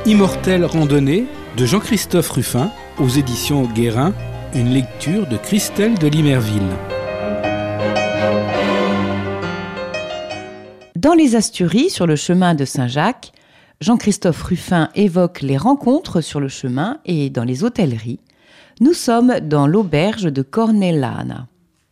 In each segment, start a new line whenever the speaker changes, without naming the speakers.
Immortelle randonnée de Jean-Christophe Ruffin aux éditions Guérin, une lecture de Christelle de Limerville.
Dans les Asturies, sur le chemin de Saint-Jacques, Jean-Christophe Ruffin évoque les rencontres sur le chemin et dans les hôtelleries. Nous sommes dans l'auberge de Cornellana.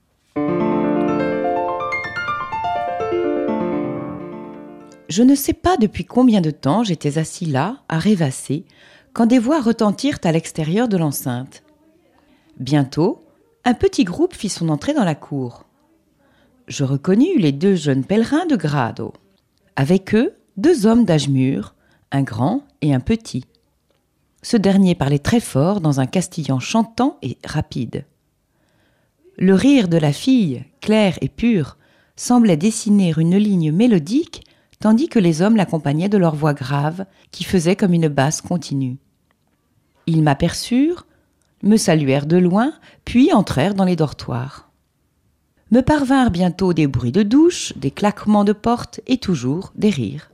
Je ne sais pas depuis combien de temps j'étais assis là, à rêvasser, quand des voix retentirent à l'extérieur de l'enceinte. Bientôt, un petit groupe fit son entrée dans la cour. Je reconnus les 2 jeunes pèlerins de Grado. Avec eux, 2 hommes d'âge mûr, un grand et un petit. Ce dernier parlait très fort dans un castillan chantant et rapide. Le rire de la fille, clair et pur, semblait dessiner une ligne mélodique, tandis que les hommes l'accompagnaient de leur voix grave, qui faisait comme une basse continue. Ils m'aperçurent, me saluèrent de loin, puis entrèrent dans les dortoirs. Me parvinrent bientôt des bruits de douche, des claquements de porte et toujours des rires.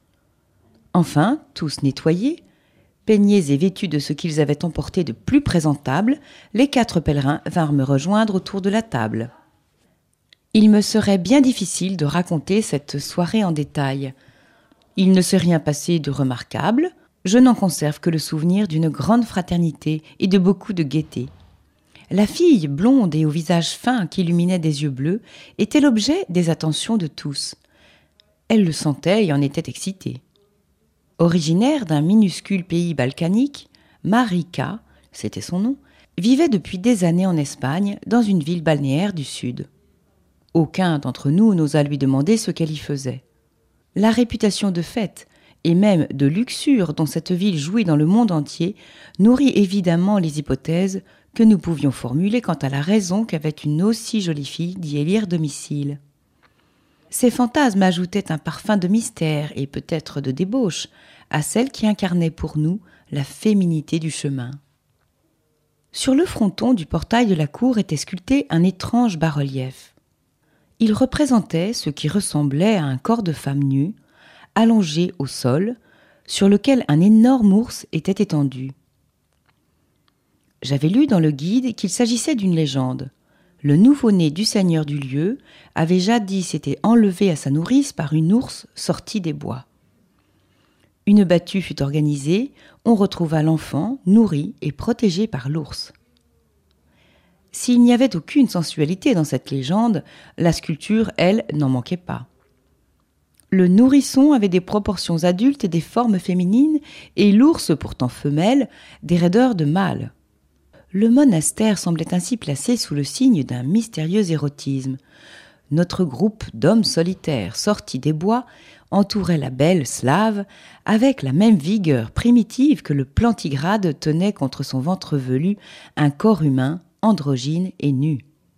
Enfin, tous nettoyés, peignés et vêtus de ce qu'ils avaient emporté de plus présentable, les 4 pèlerins vinrent me rejoindre autour de la table. Il me serait bien difficile de raconter cette soirée en détail. Il ne s'est rien passé de remarquable, je n'en conserve que le souvenir d'une grande fraternité et de beaucoup de gaieté. La fille, blonde et au visage fin qu'illuminaient des yeux bleus, était l'objet des attentions de tous. Elle le sentait et en était excitée. Originaire d'un minuscule pays balkanique, Marika, c'était son nom, vivait depuis des années en Espagne, dans une ville balnéaire du sud. Aucun d'entre nous n'osa lui demander ce qu'elle y faisait. La réputation de fête, et même de luxure dont cette ville jouit dans le monde entier, nourrit évidemment les hypothèses que nous pouvions formuler quant à la raison qu'avait une aussi jolie fille d'y élire domicile. Ces fantasmes ajoutaient un parfum de mystère et peut-être de débauche à celle qui incarnait pour nous la féminité du chemin. Sur le fronton du portail de la cour était sculpté un étrange bas-relief. Il représentait ce qui ressemblait à un corps de femme nue, allongé au sol, sur lequel un énorme ours était étendu. J'avais lu dans le guide qu'il s'agissait d'une légende. Le nouveau-né du seigneur du lieu avait jadis été enlevé à sa nourrice par une ours sortie des bois. Une battue fut organisée, on retrouva l'enfant nourri et protégé par l'ours. S'il n'y avait aucune sensualité dans cette légende, la sculpture, elle, n'en manquait pas. Le nourrisson avait des proportions adultes et des formes féminines, et l'ours, pourtant femelle, des raideurs de mâle. Le monastère semblait ainsi placé sous le signe d'un mystérieux érotisme. Notre groupe d'hommes solitaires sortis des bois entourait la belle slave avec la même vigueur primitive que le plantigrade tenait contre son ventre velu un corps humain, androgyne et nu.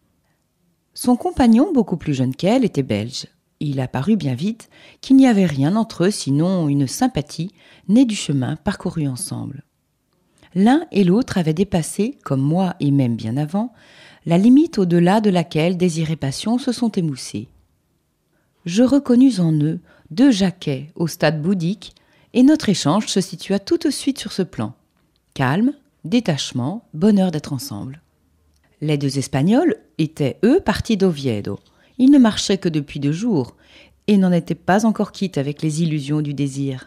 Son compagnon, beaucoup plus jeune qu'elle, était belge. Il apparut bien vite qu'il n'y avait rien entre eux sinon une sympathie née du chemin parcouru ensemble. L'un et l'autre avaient dépassé, comme moi et même bien avant, la limite au-delà de laquelle désir et passion se sont émoussés. Je reconnus en eux 2 Jacquets au stade bouddhique et notre échange se situa tout de suite sur ce plan. Calme, détachement, bonheur d'être ensemble. Les 2 Espagnols étaient, eux, partis d'Oviedo. Ils ne marchaient que depuis 2 jours et n'en étaient pas encore quittes avec les illusions du désir.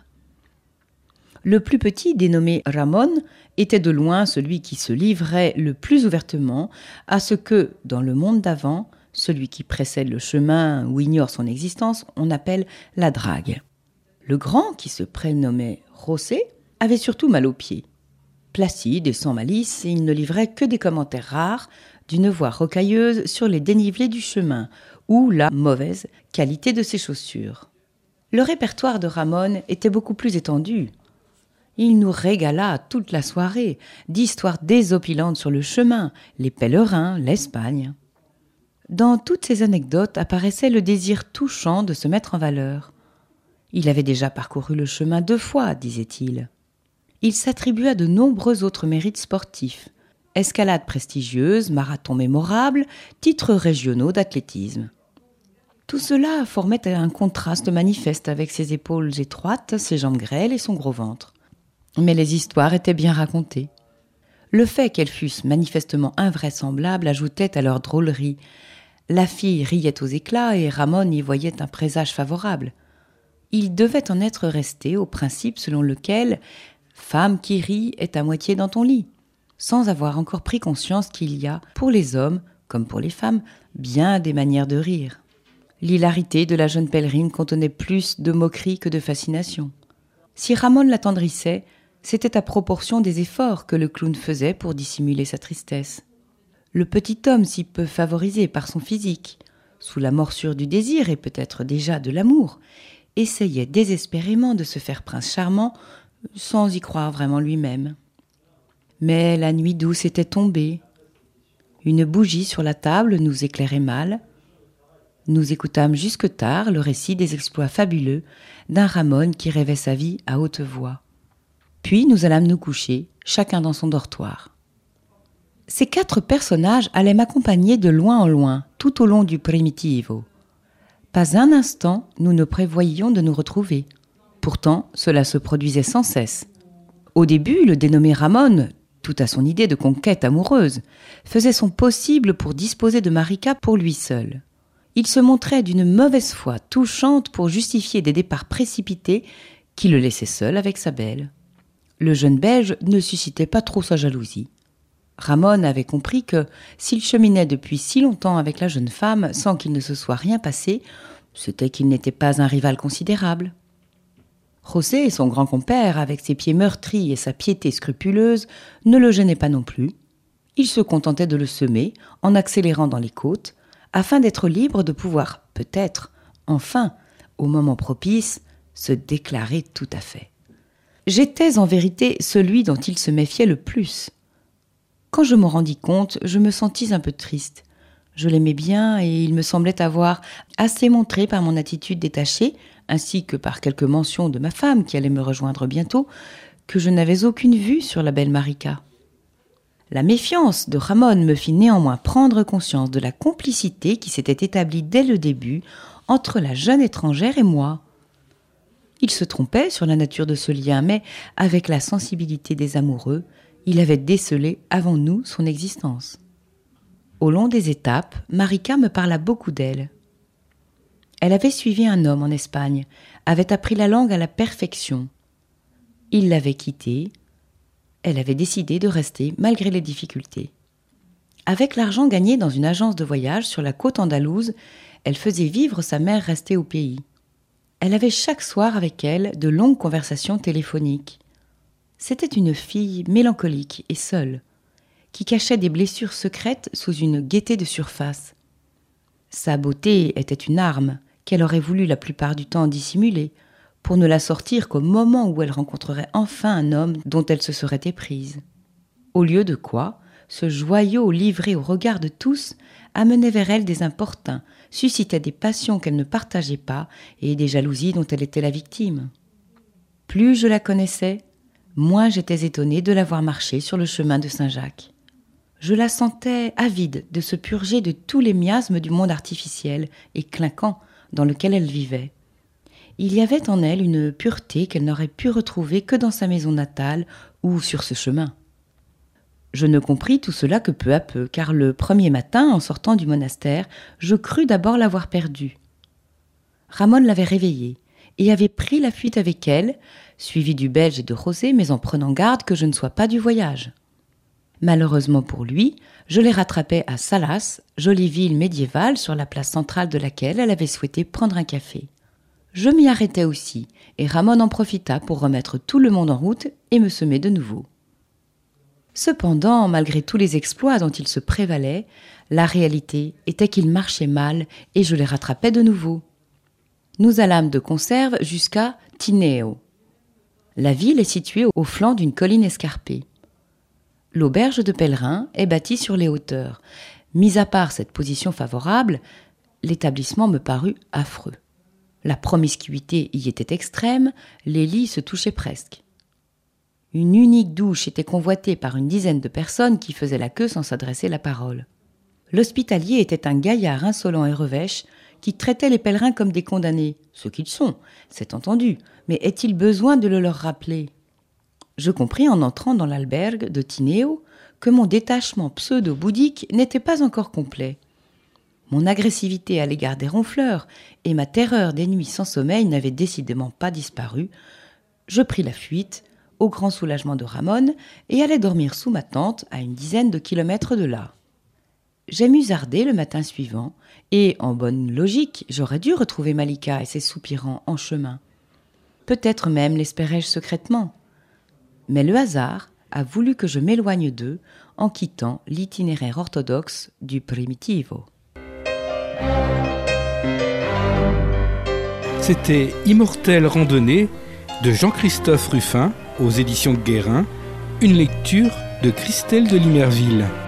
Le plus petit, dénommé Ramon, était de loin celui qui se livrait le plus ouvertement à ce que, dans le monde d'avant, celui qui précède le chemin ou ignore son existence, on appelle la drague. Le grand, qui se prénommait José, avait surtout mal aux pieds. Placide et sans malice, il ne livrait que des commentaires rares, d'une voix rocailleuse sur les dénivelés du chemin ou la mauvaise qualité de ses chaussures. Le répertoire de Ramon était beaucoup plus étendu. Il nous régala toute la soirée d'histoires désopilantes sur le chemin, les pèlerins, l'Espagne. Dans toutes ces anecdotes apparaissait le désir touchant de se mettre en valeur. Il avait déjà parcouru le chemin 2 fois, disait-il. Il s'attribua de nombreux autres mérites sportifs. Escalade prestigieuse, marathon mémorable, titres régionaux d'athlétisme. Tout cela formait un contraste manifeste avec ses épaules étroites, ses jambes grêles et son gros ventre. Mais les histoires étaient bien racontées. Le fait qu'elles fussent manifestement invraisemblables ajoutait à leur drôlerie. La fille riait aux éclats et Ramon y voyait un présage favorable. Il devait en être resté au principe selon lequel « femme qui rit est à moitié dans ton lit », sans avoir encore pris conscience qu'il y a, pour les hommes comme pour les femmes, bien des manières de rire. L'hilarité de la jeune pèlerine contenait plus de moquerie que de fascination. Si Ramon l'attendrissait, c'était à proportion des efforts que le clown faisait pour dissimuler sa tristesse. Le petit homme, si peu favorisé par son physique, sous la morsure du désir et peut-être déjà de l'amour, essayait désespérément de se faire prince charmant sans y croire vraiment lui-même. Mais la nuit douce était tombée. Une bougie sur la table nous éclairait mal. Nous écoutâmes jusque tard le récit des exploits fabuleux d'un Ramon qui rêvait sa vie à haute voix. Puis nous allâmes nous coucher, chacun dans son dortoir. Ces 4 personnages allaient m'accompagner de loin en loin, tout au long du Primitivo. Pas un instant, nous ne prévoyions de nous retrouver. Pourtant, cela se produisait sans cesse. Au début, le dénommé Ramon, tout à son idée de conquête amoureuse, faisait son possible pour disposer de Marika pour lui seul. Il se montrait d'une mauvaise foi touchante pour justifier des départs précipités qui le laissaient seul avec sa belle. Le jeune Belge ne suscitait pas trop sa jalousie. Ramon avait compris que, s'il cheminait depuis si longtemps avec la jeune femme sans qu'il ne se soit rien passé, c'était qu'il n'était pas un rival considérable. José, son grand compère, avec ses pieds meurtris et sa piété scrupuleuse, ne le gênait pas non plus. Il se contentait de le semer, en accélérant dans les côtes, afin d'être libre de pouvoir, peut-être, enfin, au moment propice, se déclarer tout à fait. J'étais en vérité celui dont il se méfiait le plus. Quand je m'en rendis compte, je me sentis un peu triste. Je l'aimais bien et il me semblait avoir assez montré par mon attitude détachée, ainsi que par quelques mentions de ma femme qui allait me rejoindre bientôt, que je n'avais aucune vue sur la belle Marika. La méfiance de Ramon me fit néanmoins prendre conscience de la complicité qui s'était établie dès le début entre la jeune étrangère et moi. Il se trompait sur la nature de ce lien, mais avec la sensibilité des amoureux, il avait décelé avant nous son existence. Au long des étapes, Marika me parla beaucoup d'elle. Elle avait suivi un homme en Espagne, avait appris la langue à la perfection. Il l'avait quittée. Elle avait décidé de rester malgré les difficultés. Avec l'argent gagné dans une agence de voyage sur la côte andalouse, elle faisait vivre sa mère restée au pays. Elle avait chaque soir avec elle de longues conversations téléphoniques. C'était une fille mélancolique et seule, qui cachait des blessures secrètes sous une gaieté de surface. Sa beauté était une arme qu'elle aurait voulu la plupart du temps dissimuler, pour ne la sortir qu'au moment où elle rencontrerait enfin un homme dont elle se serait éprise. Au lieu de quoi, ce joyau livré au regard de tous amenait vers elle des importuns, suscitait des passions qu'elle ne partageait pas et des jalousies dont elle était la victime. Plus je la connaissais, moins j'étais étonnée de la voir marcher sur le chemin de Saint-Jacques. Je la sentais avide de se purger de tous les miasmes du monde artificiel et clinquant dans lequel elle vivait. Il y avait en elle une pureté qu'elle n'aurait pu retrouver que dans sa maison natale ou sur ce chemin. Je ne compris tout cela que peu à peu, car le premier matin, en sortant du monastère, je crus d'abord l'avoir perdue. Ramon l'avait réveillée et avait pris la fuite avec elle, suivi du Belge et de José, mais en prenant garde que je ne sois pas du voyage. Malheureusement pour lui, je les rattrapais à Salas, jolie ville médiévale sur la place centrale de laquelle elle avait souhaité prendre un café. Je m'y arrêtai aussi, et Ramon en profita pour remettre tout le monde en route et me semer de nouveau. Cependant, malgré tous les exploits dont il se prévalait, la réalité était qu'il marchait mal et je les rattrapais de nouveau. Nous allâmes de conserve jusqu'à Tineo. La ville est située au flanc d'une colline escarpée. L'auberge de pèlerins est bâtie sur les hauteurs. Mis à part cette position favorable, l'établissement me parut affreux. La promiscuité y était extrême, les lits se touchaient presque. Une unique douche était convoitée par une dizaine de personnes qui faisaient la queue sans s'adresser la parole. L'hospitalier était un gaillard insolent et revêche qui traitait les pèlerins comme des condamnés, ce qu'ils sont, c'est entendu, mais est-il besoin de le leur rappeler ? Je compris en entrant dans l'albergue de Tineo que mon détachement pseudo-bouddhique n'était pas encore complet. Mon agressivité à l'égard des ronfleurs et ma terreur des nuits sans sommeil n'avaient décidément pas disparu. Je pris la fuite, au grand soulagement de Ramon, et allai dormir sous ma tente à une dizaine de kilomètres de là. J'ai musardé le matin suivant, et, en bonne logique, j'aurais dû retrouver Malika et ses soupirants en chemin. Peut-être même l'espérais-je secrètement. Mais le hasard a voulu que je m'éloigne d'eux en quittant l'itinéraire orthodoxe du Primitivo.
C'était Immortelle randonnée de Jean-Christophe Ruffin aux éditions Guérin, une lecture de Christelle de Limerville.